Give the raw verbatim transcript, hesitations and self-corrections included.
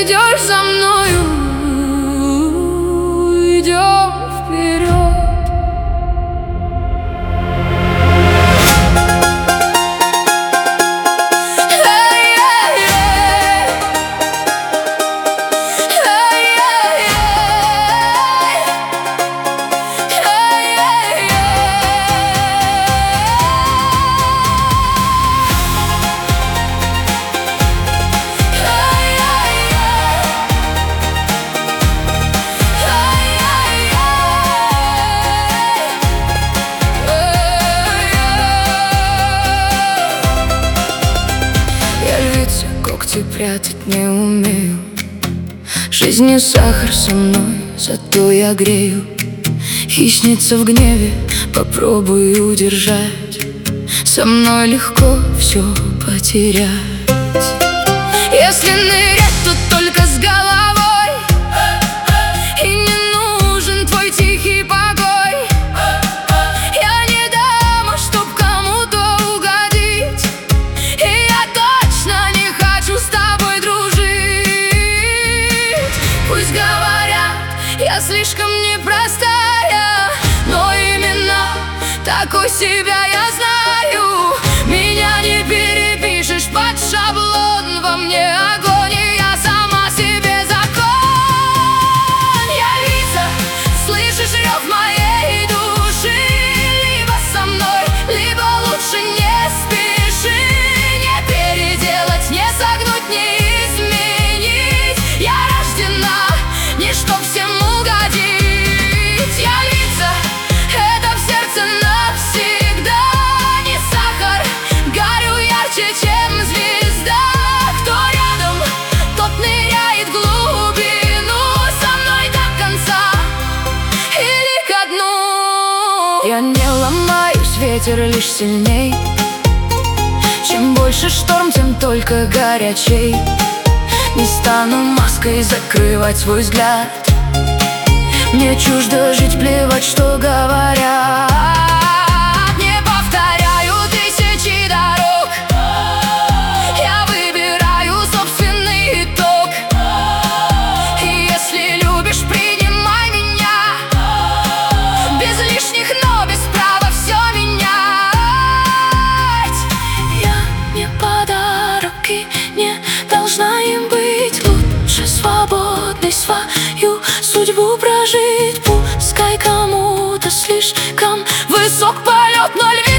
идешь за мною, идем вперед. Когти прятать не умею. Жизнь не сахар со мной, зато я грею. И снится в гневе, попробую удержать. Со мной легко все потерять. Если нырять, то только с головой, и не нужен твой тихий покой. Я не дама, чтоб кому-то угодить, и я точно не хочу с тобой дружить. Пусть говорят, я слишком непростая, но именно такой себя я знаю. Меня не перепишешь под шаблон, во мне огонь, и я сама себе закон. Я Лиза, слышишь рев моей души? Либо со мной, либо лучше не спеши. Не переделать, не согнуть, не изменить. Я рождена не чтоб всем угодить. Я Лиза, это в сердце навсегда. Не сахар, горю ярче, чем звезда. Кто рядом, тот ныряет в глубину. Со мной до конца или ко дну. Я не ломаюсь, ветер лишь сильней. Чем больше шторм, тем только горячей. Не стану маской закрывать свой взгляд. Мне чуждо жить, плевать, что говорят. Не повторяю тысячи дорог, я выбираю собственный итог. И если любишь, принимай меня, без лишних, но без права все менять. Я не подарок и не должна им быть. Лучше свободной свою судьбу прожить. Пускай кому-то слишком высок полет, но львиная